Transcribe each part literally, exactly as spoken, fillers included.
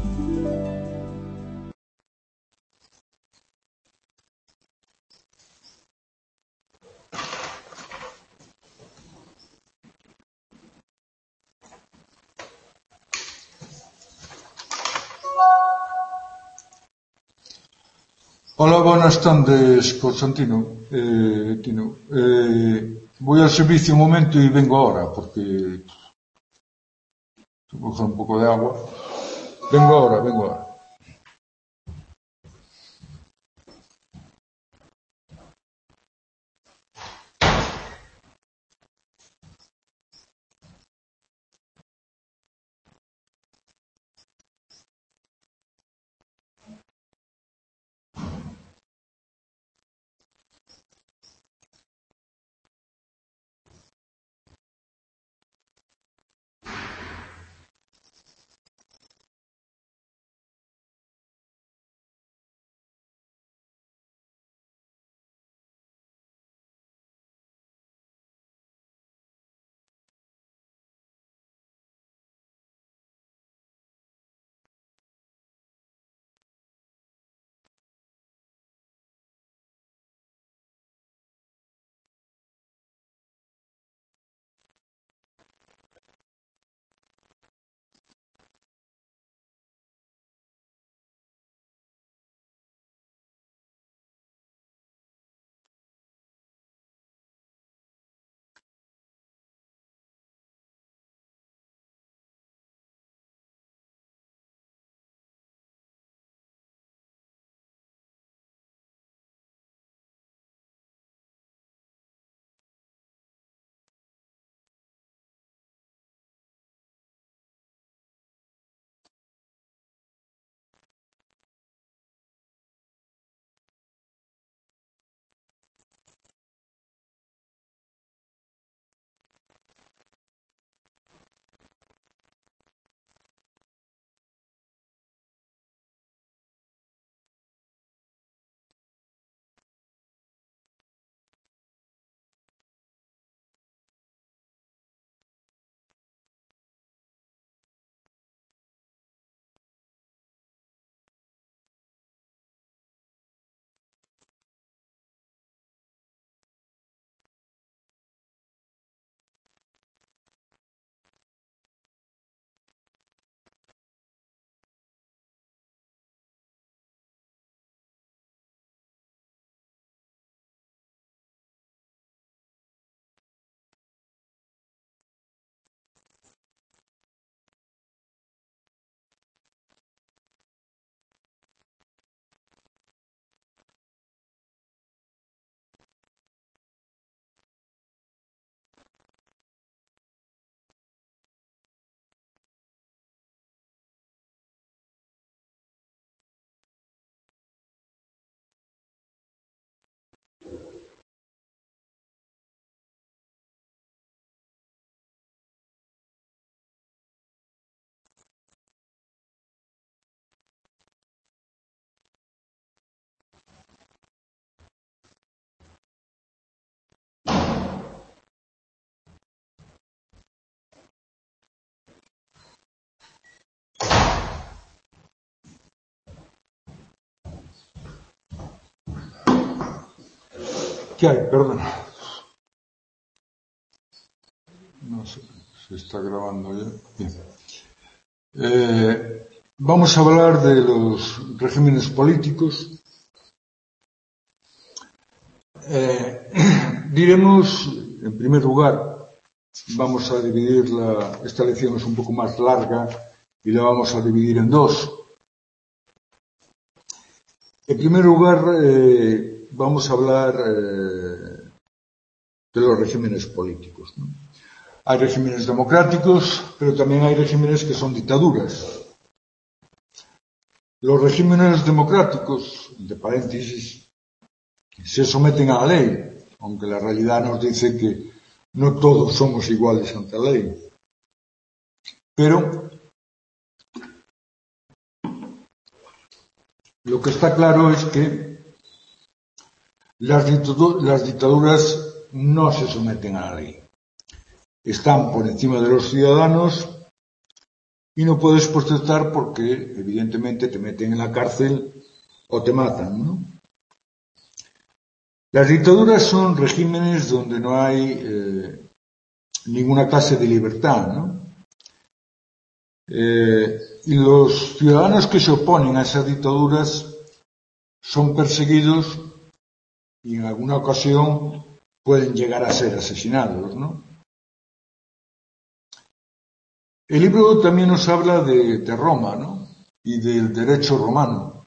Hola, buenas tardes, Constantino. Eh, Tino. Eh, voy al servicio un momento y vengo ahora, porque tengo que coger un poco de agua. Vengo ahora, vengo ahora. ¿Qué hay? Perdona. No sé, se está grabando ya. Bien. Eh, vamos a hablar de los regímenes políticos. Eh, diremos, en primer lugar, vamos a dividir la, esta lección es un poco más larga y la vamos a dividir en dos. En primer lugar, eh, vamos a hablar eh, de los regímenes políticos, ¿no? Hay regímenes democráticos, pero también hay regímenes que son dictaduras. Los regímenes democráticos, entre paréntesis, se someten a la ley, aunque la realidad nos dice que no todos somos iguales ante la ley. Pero lo que está claro es que las dictaduras no se someten a la ley. Están por encima de los ciudadanos y no puedes protestar porque, evidentemente, te meten en la cárcel o te matan, ¿no? Las dictaduras son regímenes donde no hay eh, ninguna clase de libertad, ¿no? Eh, y los ciudadanos que se oponen a esas dictaduras son perseguidos y en alguna ocasión pueden llegar a ser asesinados, ¿no? El libro también nos habla de, de Roma, ¿no? Y del derecho romano.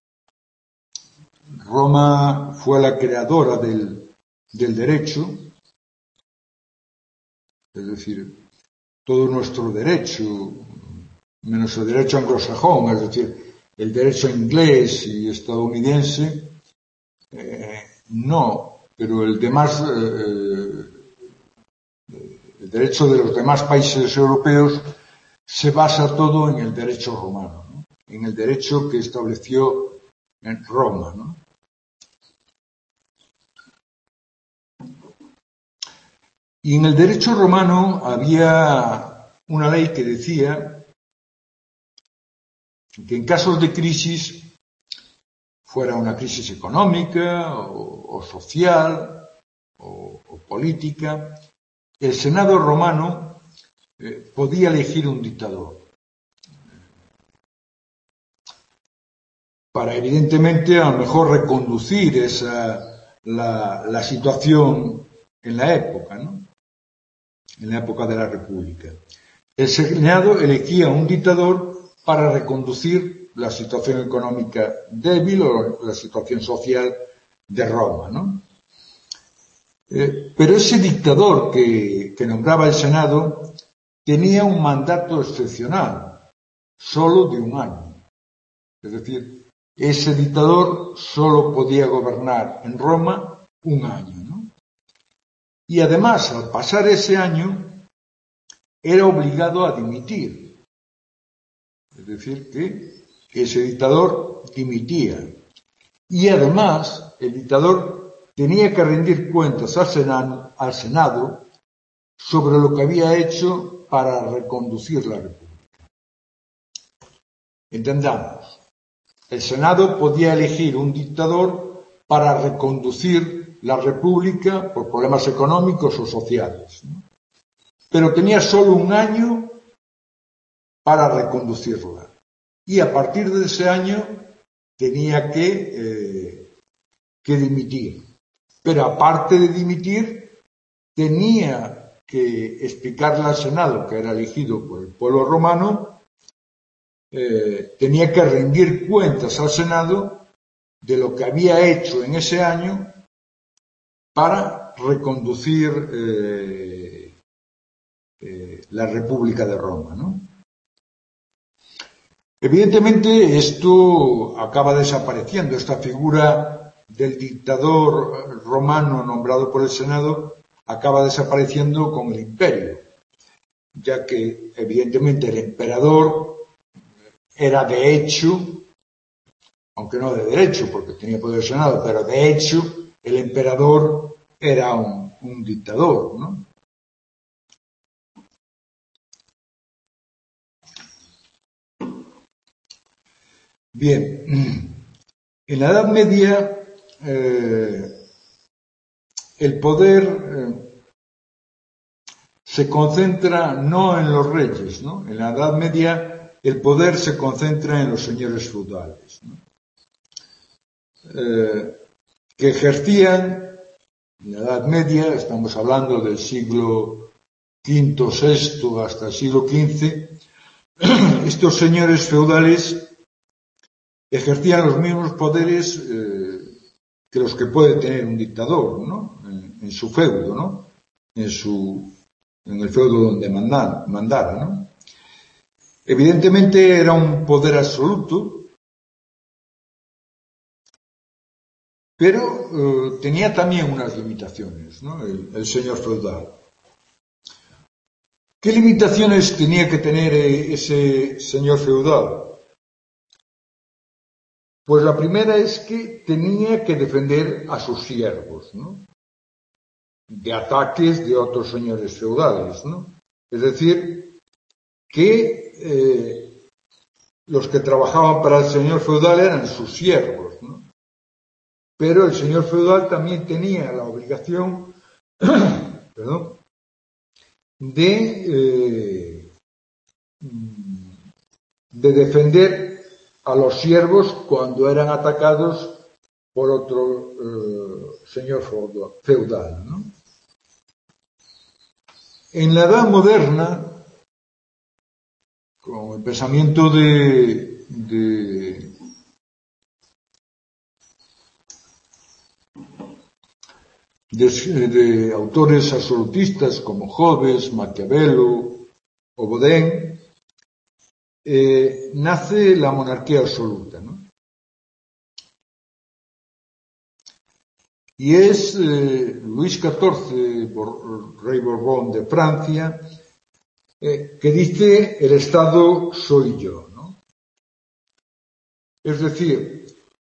Roma fue la creadora del, del derecho, es decir, todo nuestro derecho, menos el derecho anglosajón, es decir, el derecho inglés y estadounidense, eh, no, pero el demás, eh, el derecho de los demás países europeos se basa todo en el derecho romano, ¿no? En el derecho que estableció en Roma, ¿no? Y en el derecho romano había una ley que decía que en casos de crisis, fuera una crisis económica o, o social o, o política, el Senado romano eh, podía elegir un dictador. Para, evidentemente, a lo mejor reconducir esa, la, la situación en la época, ¿no? En la época de la República. El Senado elegía un dictador para reconducir la situación económica débil o la situación social de Roma, ¿no? Eh, pero ese dictador que, que nombraba el Senado tenía un mandato excepcional, solo de un año. Es decir, ese dictador solo podía gobernar en Roma un año, ¿no? Y además, al pasar ese año, era obligado a dimitir. Es decir, que ese dictador dimitía. Y además, el dictador tenía que rendir cuentas al Senado, al Senado sobre lo que había hecho para reconducir la República. Entendamos, el Senado podía elegir un dictador para reconducir la República por problemas económicos o sociales, ¿no? Pero tenía solo un año para reconducirla. Y a partir de ese año tenía que, eh, que dimitir. Pero aparte de dimitir, tenía que explicarle al Senado, que era elegido por el pueblo romano, eh, tenía que rendir cuentas al Senado de lo que había hecho en ese año para reconducir eh, eh, la República de Roma, ¿no? Evidentemente, esto acaba desapareciendo. Esta figura del dictador romano nombrado por el Senado acaba desapareciendo con el imperio, ya que, evidentemente, el emperador era de hecho, aunque no de derecho, porque tenía poder el Senado, pero de hecho, el emperador era un, un dictador, ¿no? Bien, en la Edad Media eh, el poder eh, se concentra no en los reyes, ¿no? En la Edad Media el poder se concentra en los señores feudales, ¿no? Eh, que ejercían en la Edad Media, estamos hablando del siglo quinto, sexto hasta el siglo quince, estos señores feudales ejercían los mismos poderes eh, que los que puede tener un dictador, ¿no? En, en su feudo, ¿no? En su, en el feudo donde mandara, mandara, ¿no? Evidentemente era un poder absoluto, pero eh, tenía también unas limitaciones, ¿no? El, el señor feudal. ¿Qué limitaciones tenía que tener ese señor feudal? Pues la primera es que tenía que defender a sus siervos, ¿no? De ataques de otros señores feudales, ¿no? Es decir, que eh, los que trabajaban para el señor feudal eran sus siervos, ¿no? Pero el señor feudal también tenía la obligación perdón, de, eh, de defender a los siervos cuando eran atacados por otro eh, señor feudal, ¿no? En la Edad Moderna, con el pensamiento de, de, de, de autores absolutistas como Hobbes, Maquiavelo o Baudin, eh, nace la monarquía absoluta, ¿no? Y es eh, Luis catorce, por, rey Borbón de Francia, eh, que dice el Estado soy yo, ¿no? Es decir,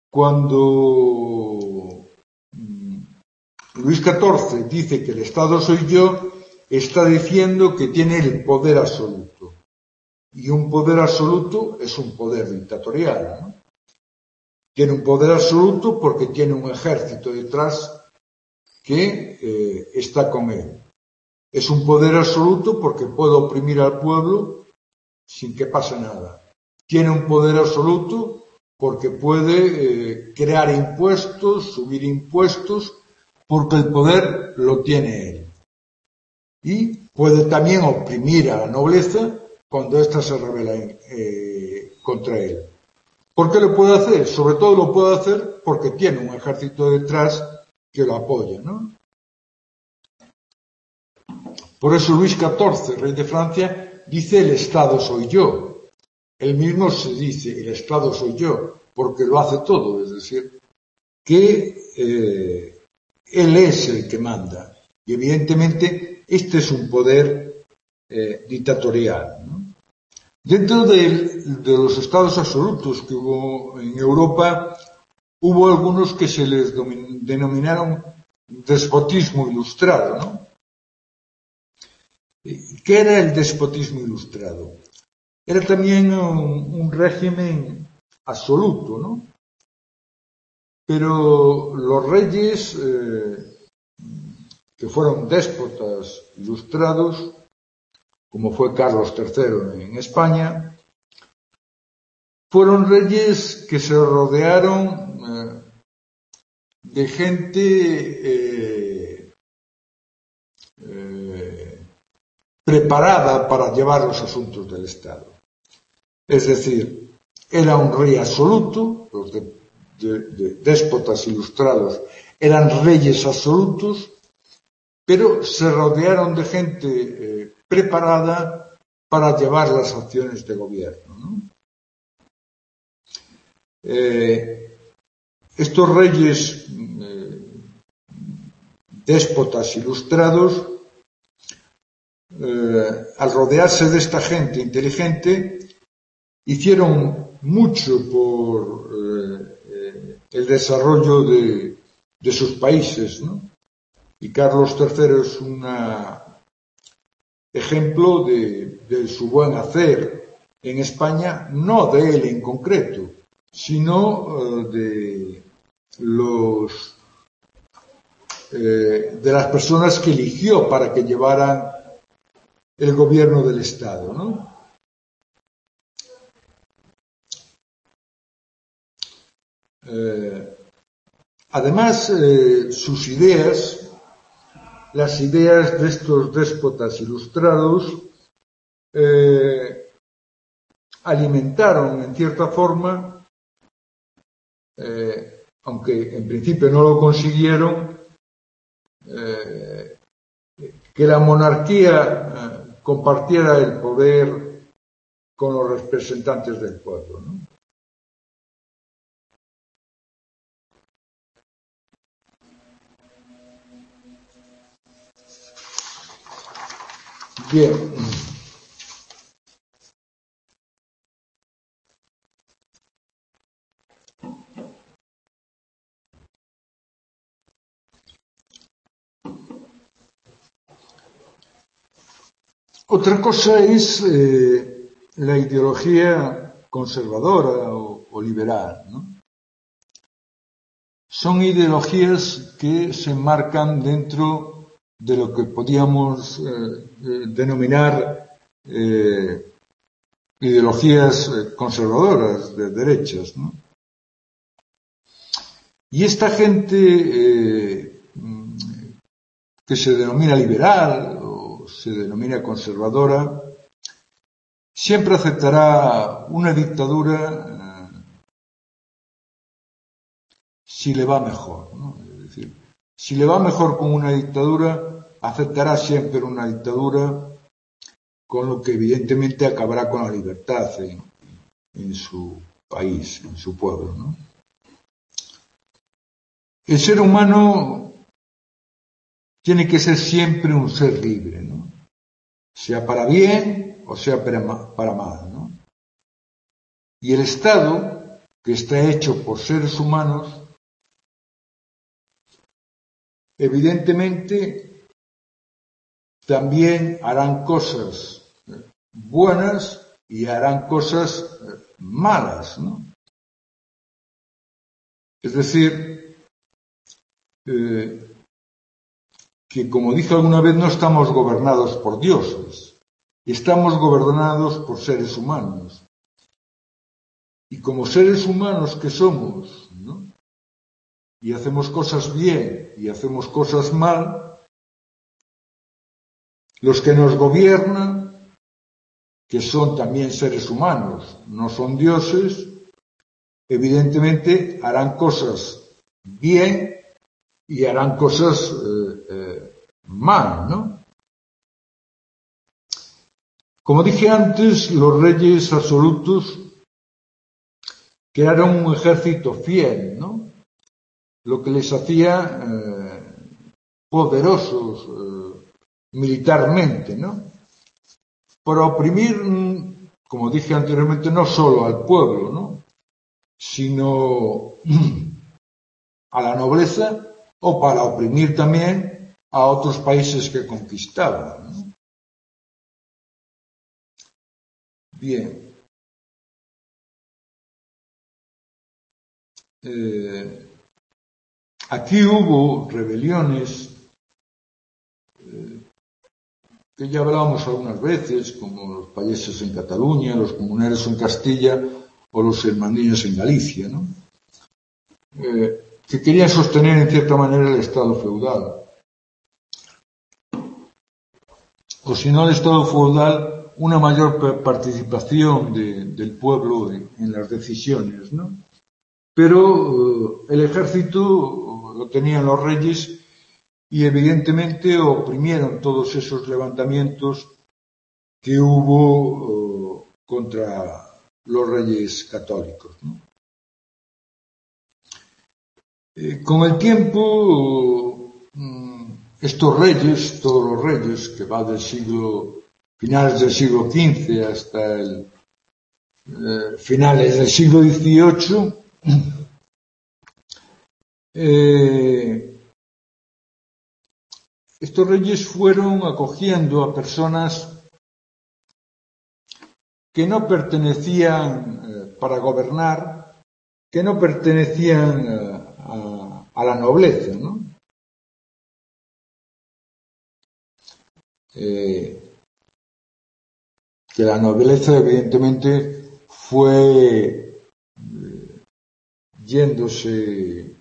cuando mm, Luis catorce dice que el Estado soy yo, está diciendo que tiene el poder absoluto. Y un poder absoluto es un poder dictatorial, ¿no? Tiene un poder absoluto porque tiene un ejército detrás que eh, está con él. Es un poder absoluto porque puede oprimir al pueblo sin que pase nada. Tiene un poder absoluto porque puede eh, crear impuestos, subir impuestos, porque el poder lo tiene él. Y puede también oprimir a la nobleza cuando ésta se rebela eh, contra él. ¿Por qué lo puede hacer? Sobre todo lo puede hacer porque tiene un ejército detrás que lo apoya, ¿no? Por eso Luis catorce, rey de Francia, dice el Estado soy yo. Él mismo se dice el Estado soy yo, porque lo hace todo, es decir, que eh, él es el que manda. Y evidentemente este es un poder eh, dictatorial, ¿no? Dentro de, de los estados absolutos que hubo en Europa, hubo algunos que se les denominaron despotismo ilustrado, ¿no? ¿Qué era el despotismo ilustrado? Era también un, un régimen absoluto, ¿no? Pero los reyes eh, que fueron déspotas ilustrados, como fue Carlos tercero en España, fueron reyes que se rodearon eh, de gente eh, eh, preparada para llevar los asuntos del Estado. Es decir, era un rey absoluto, los de, de, de déspotas ilustrados eran reyes absolutos, pero se rodearon de gente eh, preparada para llevar las acciones de gobierno, ¿no? Eh, estos reyes eh, déspotas ilustrados, eh, al rodearse de esta gente inteligente, hicieron mucho por eh, eh, el desarrollo de, de sus países, ¿no? Y Carlos tercero es un ejemplo de, de su buen hacer en España, no de él en concreto, sino eh, de los eh, de las personas que eligió para que llevaran el gobierno del Estado, ¿no? Eh, además, eh, sus ideas, las ideas de estos déspotas ilustrados, eh, alimentaron en cierta forma, eh, aunque en principio no lo consiguieron, eh, que la monarquía eh, compartiera el poder con los representantes del pueblo, ¿no? Bien. Otra cosa es eh, la ideología conservadora o, o liberal, ¿no? Son ideologías que se enmarcan dentro de lo que podíamos eh, eh, denominar eh, ideologías conservadoras de derechas, ¿no? Y esta gente eh, que se denomina liberal o se denomina conservadora siempre aceptará una dictadura eh, si le va mejor, ¿no? Es decir, si le va mejor con una dictadura, aceptará siempre una dictadura, con lo que evidentemente acabará con la libertad en, en su país, en su pueblo, ¿no? El ser humano tiene que ser siempre un ser libre, ¿no? Sea para bien o sea para mal, ¿no? Y el Estado, que está hecho por seres humanos, evidentemente también harán cosas buenas y harán cosas malas, ¿no? Es decir, eh, que como dije alguna vez, no estamos gobernados por dioses, estamos gobernados por seres humanos. Y como seres humanos que somos, ¿no? Y hacemos cosas bien y hacemos cosas mal, los que nos gobiernan, que son también seres humanos, no son dioses, evidentemente harán cosas bien y harán cosas eh, eh, mal, ¿no? Como dije antes, los reyes absolutos crearon un ejército fiel, ¿no? Lo que les hacía eh, poderosos eh, militarmente, ¿no? Para oprimir, como dije anteriormente, no solo al pueblo, ¿no? Sino a la nobleza, o para oprimir también a otros países que conquistaban, ¿no? Bien. Eh, aquí hubo rebeliones eh, que ya hablábamos algunas veces, como los payeses en Cataluña, los comuneros en Castilla o los hermaniños en Galicia, ¿no? Eh, que querían sostener en cierta manera el Estado feudal. O si no el Estado feudal, una mayor participación de, del pueblo en, en las decisiones, ¿no? Pero uh, el ejército uh, lo tenían los reyes y evidentemente oprimieron todos esos levantamientos que hubo uh, contra los reyes católicos, ¿no? Eh, con el tiempo, uh, estos reyes, todos los reyes, que va del siglo, finales del siglo quince hasta el eh, finales del siglo dieciocho, eh, estos reyes fueron acogiendo a personas que no pertenecían eh, para gobernar, que no pertenecían eh, a, a la nobleza, ¿no? Eh, que la nobleza evidentemente fue eh, yéndose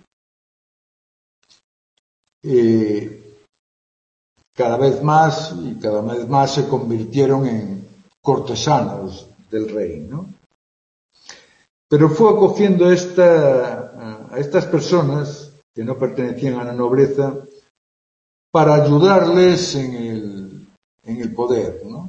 eh, cada vez más y cada vez más se convirtieron en cortesanos del rey, ¿no? Pero fue acogiendo a, esta, a estas personas que no pertenecían a la nobleza para ayudarles en el, en el poder, ¿no?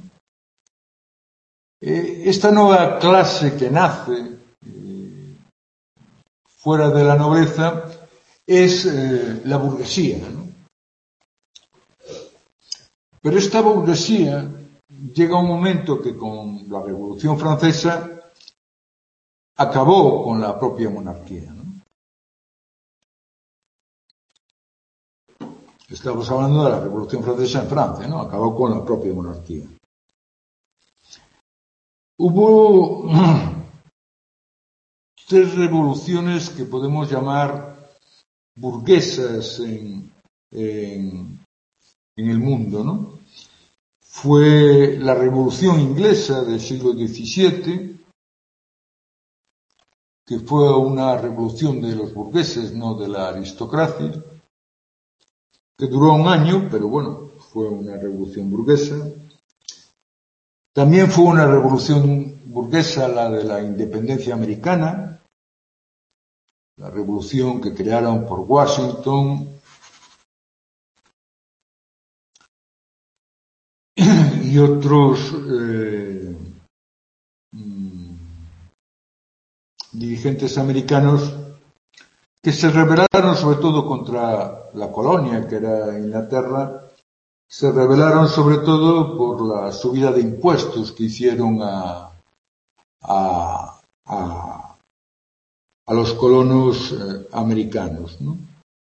Eh, esta nueva clase que nace eh, fuera de la nobleza es eh, la burguesía, ¿no? Pero esta burguesía llega un momento que con la Revolución Francesa acabó con la propia monarquía, ¿no? Estamos hablando de la Revolución Francesa en Francia, ¿no? Acabó con la propia monarquía. Hubo tres revoluciones que podemos llamar burguesas en, en, en el mundo, ¿no? Fue la Revolución Inglesa del siglo diecisiete, que fue una revolución de los burgueses, no de la aristocracia, que duró un año, pero bueno, fue una revolución burguesa. También fue una revolución burguesa la de la independencia americana, la revolución que crearon por Washington y otros eh, dirigentes americanos que se rebelaron sobre todo contra la colonia que era Inglaterra, se rebelaron sobre todo por la subida de impuestos que hicieron a, a, a, a los colonos eh, americanos, ¿no?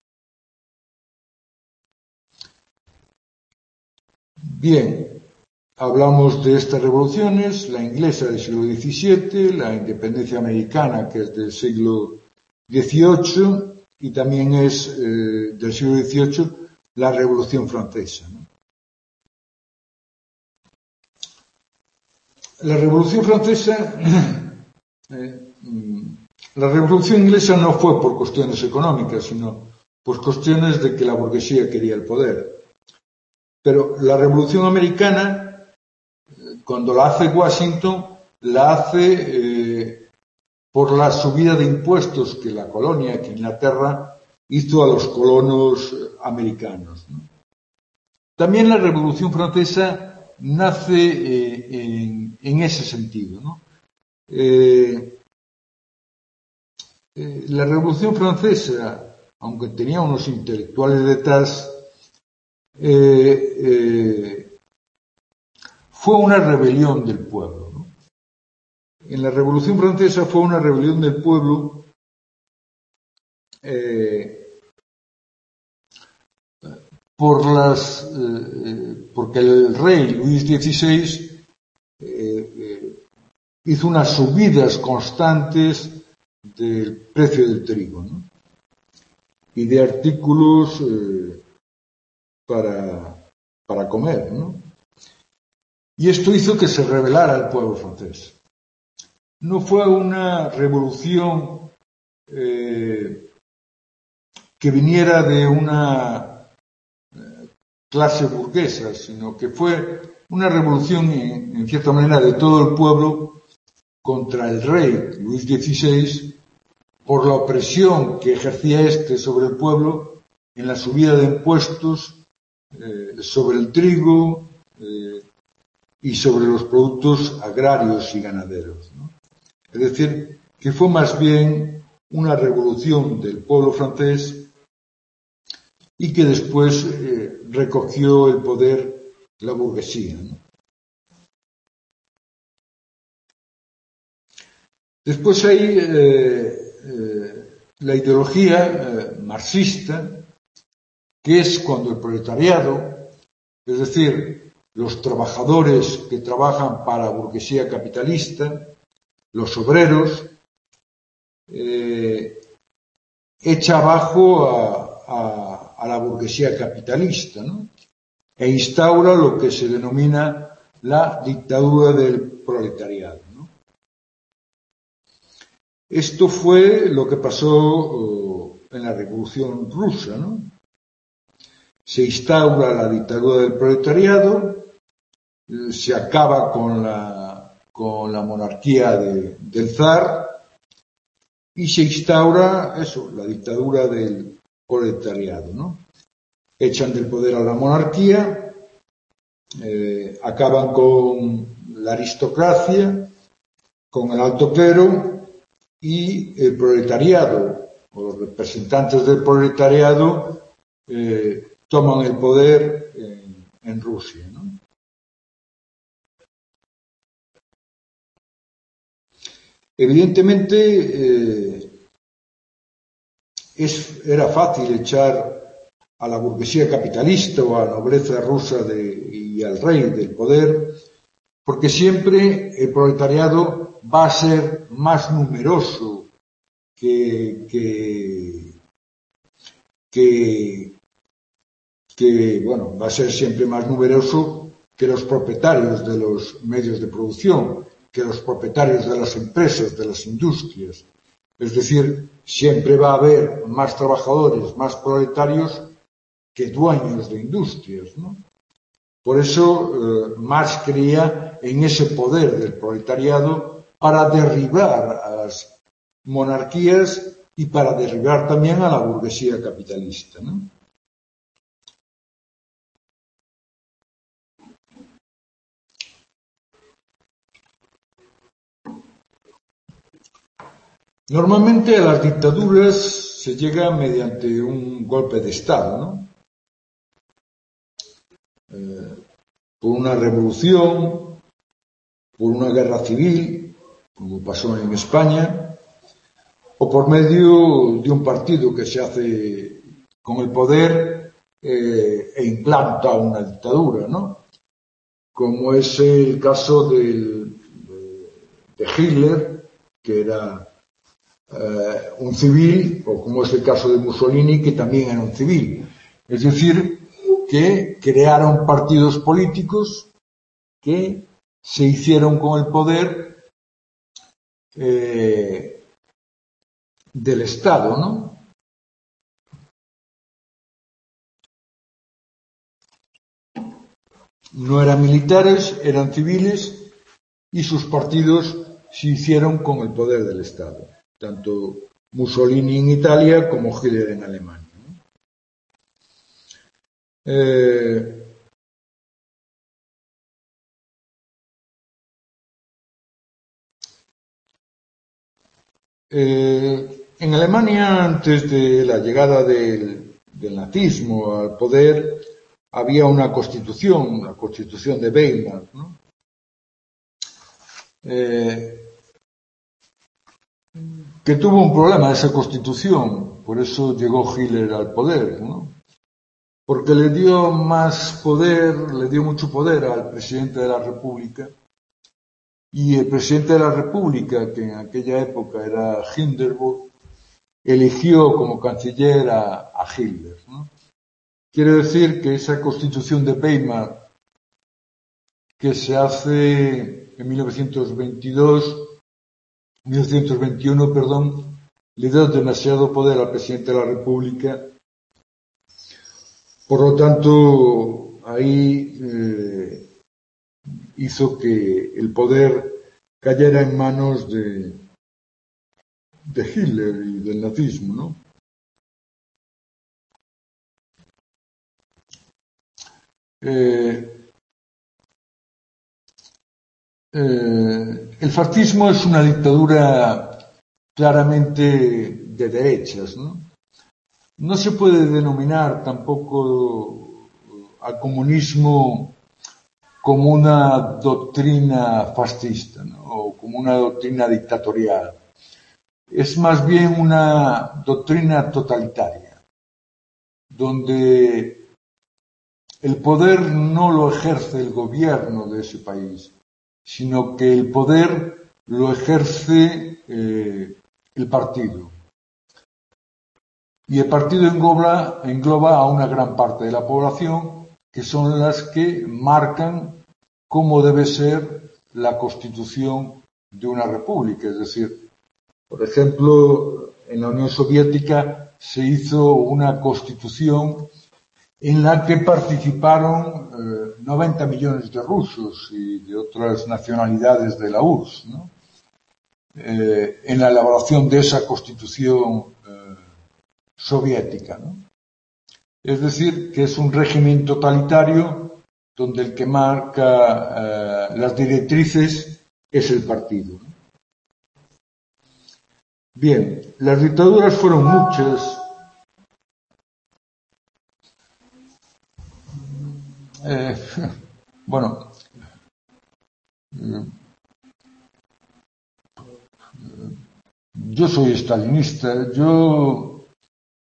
Bien, hablamos de estas revoluciones, la inglesa del siglo diecisiete, la independencia americana que es del siglo dieciocho y también es eh, del siglo dieciocho la Revolución Francesa, ¿no? La Revolución Francesa, eh, la Revolución Inglesa no fue por cuestiones económicas, sino por cuestiones de que la burguesía quería el poder. Pero la Revolución Americana, cuando la hace Washington, la hace eh, por la subida de impuestos que la colonia, que Inglaterra, hizo a los colonos americanos, ¿no? También la Revolución Francesa nace eh, en, en ese sentido, ¿no? Eh, eh, la Revolución Francesa, aunque tenía unos intelectuales detrás, eh, eh, fue una rebelión del pueblo, ¿no? En la Revolución Francesa fue una rebelión del pueblo eh, por las eh, porque el rey Luis dieciséis eh, eh, hizo unas subidas constantes del precio del trigo, ¿no? Y de artículos eh, para, para comer, ¿no? Y esto hizo que se rebelara el pueblo francés. No fue una revolución eh, que viniera de una clase burguesa, sino que fue una revolución, en, en cierta manera, de todo el pueblo contra el rey Luis dieciséis por la opresión que ejercía éste sobre el pueblo en la subida de impuestos eh, sobre el trigo eh, y sobre los productos agrarios y ganaderos, ¿no? Es decir, que fue más bien una revolución del pueblo francés y que después eh, recogió el poder la burguesía, ¿no? Después hay eh, eh, la ideología eh, marxista, que es cuando el proletariado, es decir, los trabajadores que trabajan para la burguesía capitalista, los obreros, eh, echa abajo a, a, a la burguesía capitalista, ¿no? E instaura lo que se denomina la dictadura del proletariado, ¿no? Esto fue lo que pasó uh, en la Revolución Rusa, ¿no? Se instaura la dictadura del proletariado, eh, se acaba con la, con la monarquía de, del zar y se instaura eso, la dictadura del proletariado, ¿no? Echan del poder a la monarquía, eh, acaban con la aristocracia, con el alto clero y el proletariado, o los representantes del proletariado, eh, toman el poder en, en Rusia, ¿no? Evidentemente, eh, es, era fácil echar a la burguesía capitalista o a la nobleza rusa de, y al rey del poder, porque siempre el proletariado va a ser más numeroso que, que, que, que, bueno, va a ser siempre más numeroso que los propietarios de los medios de producción, que los propietarios de las empresas, de las industrias. Es decir, siempre va a haber más trabajadores, más proletarios que dueños de industrias, ¿no? Por eso eh, Marx creía en ese poder del proletariado para derribar a las monarquías y para derribar también a la burguesía capitalista, ¿no? Normalmente a las dictaduras se llega mediante un golpe de Estado, ¿no? Eh, por una revolución, por una guerra civil, como pasó en España, o por medio de un partido que se hace con el poder eh, e implanta una dictadura, ¿no? Como es el caso del, de, de Hitler, que era eh, un civil, o como es el caso de Mussolini, que también era un civil. Es decir, que crearon partidos políticos que se hicieron con el poder eh, del Estado, ¿no? No eran militares, eran civiles y sus partidos se hicieron con el poder del Estado, tanto Mussolini en Italia como Hitler en Alemania, ¿no? Eh, eh, en Alemania, antes de la llegada del, del nazismo al poder, había una constitución, la constitución de Weimar, ¿no? Eh, que tuvo un problema esa constitución, por eso llegó Hitler al poder, ¿no? Porque le dio más poder, le dio mucho poder al presidente de la República, y el presidente de la República, que en aquella época era Hindenburg, eligió como canciller a, a Hitler, ¿no? Quiere decir que esa constitución de Weimar, que se hace en mil novecientos veintidós, mil novecientos veintiuno, perdón, le dio demasiado poder al presidente de la República. Por lo tanto, ahí eh, hizo que el poder cayera en manos de, de Hitler y del nazismo, ¿no? Eh, eh, el fascismo es una dictadura claramente de derechas, ¿no? No se puede denominar tampoco al comunismo como una doctrina fascista, ¿no? O como una doctrina dictatorial. Es más bien una doctrina totalitaria, donde el poder no lo ejerce el gobierno de ese país, sino que el poder lo ejerce eh, el partido. Y el partido engloba, engloba a una gran parte de la población, que son las que marcan cómo debe ser la constitución de una república. Es decir, por ejemplo, en la Unión Soviética se hizo una constitución en la que participaron eh, noventa millones de rusos y de otras nacionalidades de la U R S S, ¿no? Eh, en la elaboración de esa constitución eh, soviética, ¿no? Es decir, que es un régimen totalitario donde el que marca eh, las directrices es el partido, ¿no? Bien, las dictaduras fueron muchas. Eh, bueno, eh, yo soy estalinista. Yo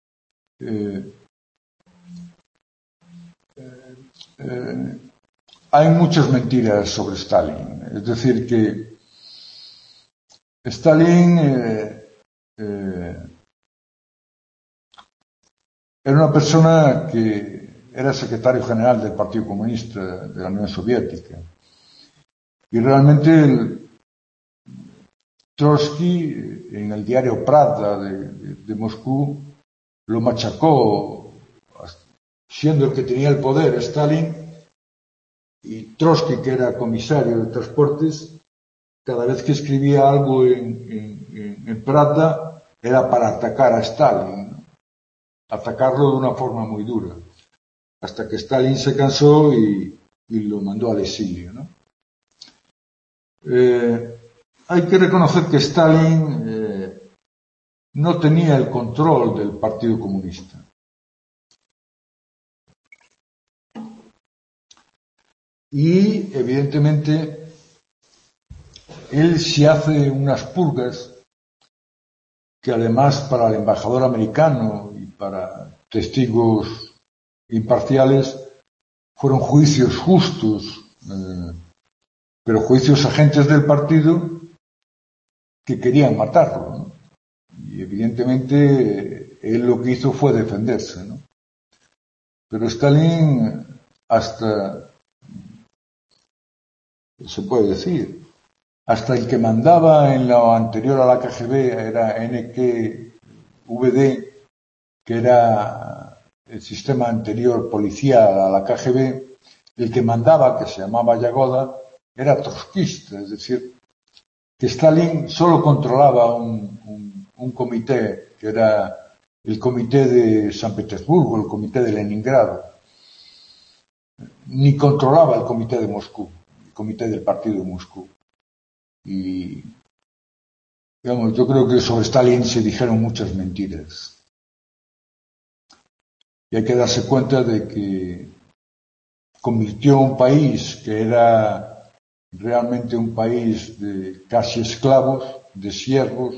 eh, eh, hay muchas mentiras sobre Stalin. Es decir, que Stalin eh, eh, era una persona que era secretario general del Partido Comunista de la Unión Soviética. Y realmente el, Trotsky, en el diario Pravda de, de, de Moscú, lo machacó, siendo el que tenía el poder Stalin, y Trotsky, que era comisario de transportes, cada vez que escribía algo en, en, en Pravda era para atacar a Stalin, ¿no? Atacarlo de una forma muy dura, hasta que Stalin se cansó y, y lo mandó al exilio, ¿no? Eh, hay que reconocer que Stalin eh, no tenía el control del Partido Comunista. Y, evidentemente, él se hace unas purgas que, además, para el embajador americano y para testigos imparciales, fueron juicios justos, eh, pero juicios agentes del partido que querían matarlo, ¿no? Y, evidentemente, él lo que hizo fue defenderse, ¿no? Pero Stalin, hasta, se puede decir, hasta el que mandaba en lo anterior a la K G B era N K V D, que era el sistema anterior policial a la K G B, el que mandaba, que se llamaba Yagoda, era trotskista, es decir, que Stalin solo controlaba un, un, un comité, que era el comité de San Petersburgo, el comité de Leningrado, ni controlaba el comité de Moscú, el comité del partido de Moscú. Y, digamos, yo creo que sobre Stalin se dijeron muchas mentiras. Y hay que darse cuenta de que convirtió un país que era realmente un país de casi esclavos, de siervos,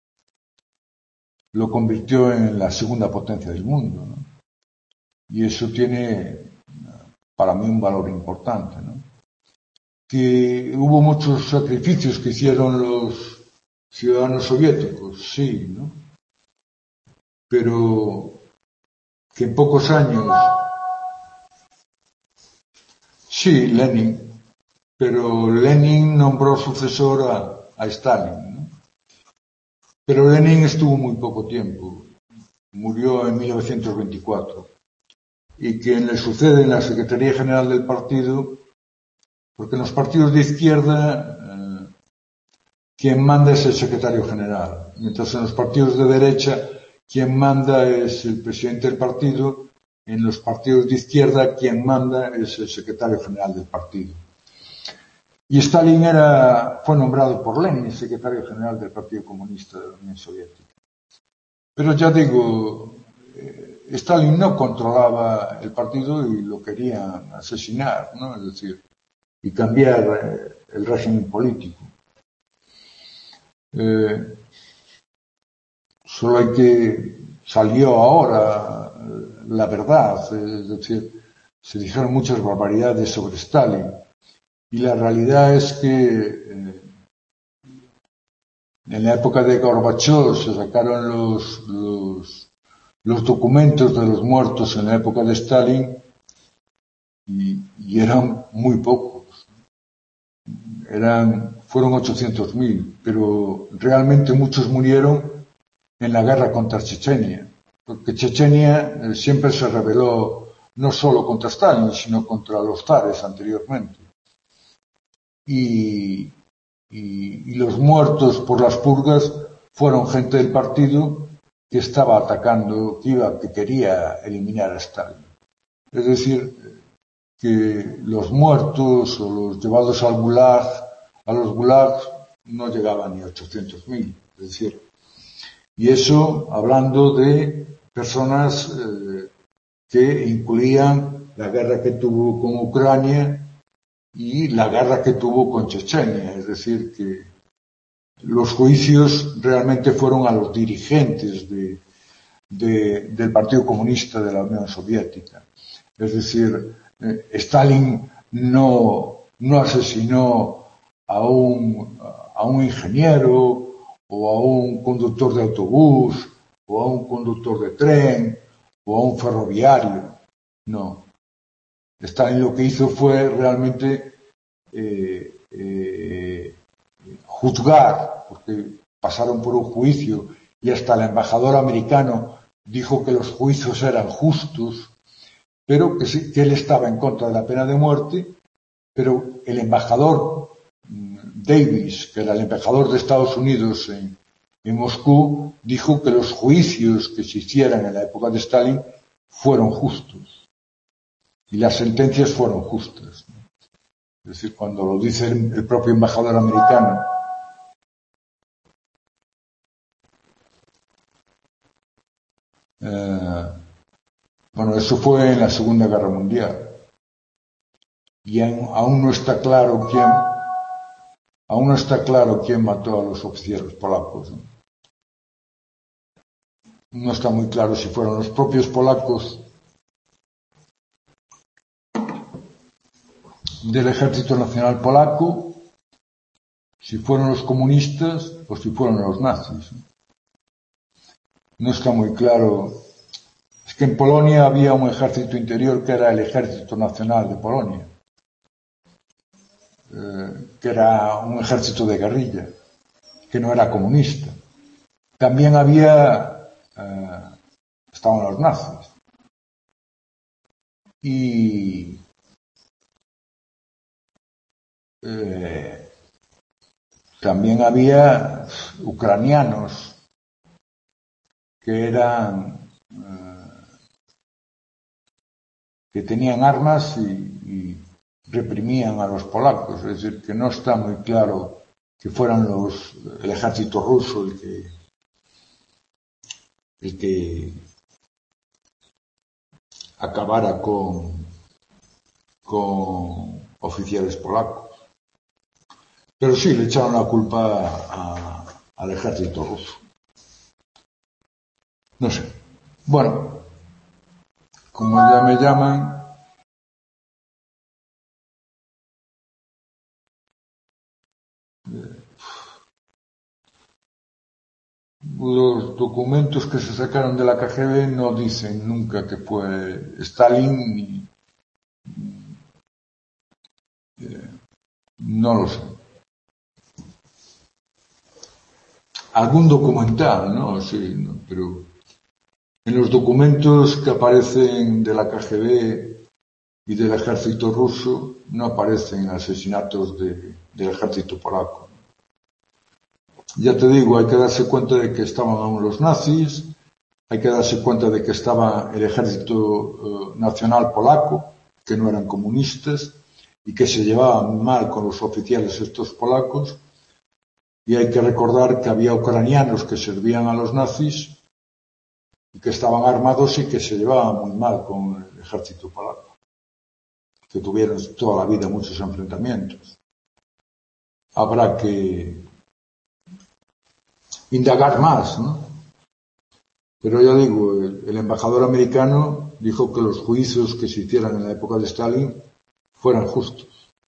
lo convirtió en la segunda potencia del mundo, ¿no? Y eso tiene para mí un valor importante, ¿no? Que hubo muchos sacrificios que hicieron los ciudadanos soviéticos, sí, ¿no? Pero que en pocos años, sí, Lenin, pero Lenin nombró sucesor a, a Stalin, ¿no? Pero Lenin estuvo muy poco tiempo, murió en mil novecientos veinticuatro, y quien le sucede en la Secretaría General del partido, porque en los partidos de izquierda eh, quien manda es el secretario general, mientras en los partidos de derecha quien manda es el presidente del partido, en los partidos de izquierda quien manda es el secretario general del partido. Y Stalin era, fue nombrado por Lenin secretario general del Partido Comunista de la Unión Soviética. Pero ya digo, eh, Stalin no controlaba el partido y lo querían asesinar, ¿no? Es decir, y cambiar eh, el régimen político. Eh, solo hay que, salió ahora eh, la verdad, es decir, se dijeron muchas barbaridades sobre Stalin. Y la realidad es que eh, en la época de Gorbachev se sacaron los, los, los documentos de los muertos en la época de Stalin y, y eran muy pocos. Eran, fueron ochocientos mil, pero realmente muchos murieron en la guerra contra Chechenia, porque Chechenia eh, siempre se rebeló no solo contra Stalin, sino contra los zares anteriormente. Y, y, y los muertos por las purgas fueron gente del partido que estaba atacando, que iba, que quería eliminar a Stalin. Es decir, que los muertos o los llevados al gulag, a los gulags, no llegaban ni a ochocientos mil. Es decir, y eso hablando de personas eh, que incluían la guerra que tuvo con Ucrania y la guerra que tuvo con Chechenia, es decir, que los juicios realmente fueron a los dirigentes de, de, del Partido Comunista de la Unión Soviética. Es decir, eh, Stalin no, no asesinó a un, a un ingeniero o a un conductor de autobús o a un conductor de tren o a un ferroviario. No. Stalin lo que hizo fue realmente eh, eh, juzgar, porque pasaron por un juicio y hasta el embajador americano dijo que los juicios eran justos, pero que, sí, que él estaba en contra de la pena de muerte, pero el embajador Davis, que era el embajador de Estados Unidos en, en Moscú, dijo que los juicios que se hicieran en la época de Stalin fueron justos y las sentencias fueron justas. Es decir, cuando lo dice el, el propio embajador americano, eh, bueno, eso fue en la Segunda Guerra Mundial y en, aún no está claro quién aún no está claro quién mató a los oficiales polacos, ¿no? No está muy claro si fueron los propios polacos del Ejército Nacional Polaco, si fueron los comunistas o si fueron los nazis. No está muy claro. Es que en Polonia había un ejército interior que era el Ejército Nacional de Polonia, eh, que era un ejército de guerrilla, que no era comunista. También había, eh, estaban los nazis. Y eh, también había ucranianos que eran eh, que tenían armas y, y reprimían a los polacos, es decir, que no está muy claro que fueran los el ejército ruso el que el que acabara con con oficiales polacos. Pero sí, le echaron la culpa a, al ejército ruso. No sé. Bueno, como ya me llaman, eh, los documentos que se sacaron de la K G B no dicen nunca que fue Stalin ni... Eh, no lo sé. Algún documental, ¿no? Sí, no, pero en los documentos que aparecen de la K G B y del ejército ruso no aparecen asesinatos de, del ejército polaco. Ya te digo, hay que darse cuenta de que estaban aún los nazis, hay que darse cuenta de que estaba el ejército uh, nacional polaco, que no eran comunistas y que se llevaban mal con los oficiales estos polacos. Y hay que recordar que había ucranianos que servían a los nazis y que estaban armados y que se llevaban muy mal con el ejército polaco, que tuvieron toda la vida muchos enfrentamientos. Habrá que indagar más, ¿no? Pero ya digo, el, el embajador americano dijo que los juicios que se hicieran en la época de Stalin fueran justos.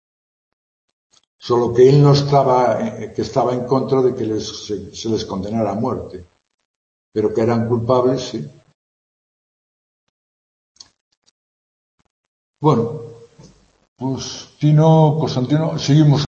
Solo que él no estaba, que estaba en contra de que les, se, se les condenara a muerte, pero que eran culpables, sí. Bueno, pues Tino, Constantino, seguimos.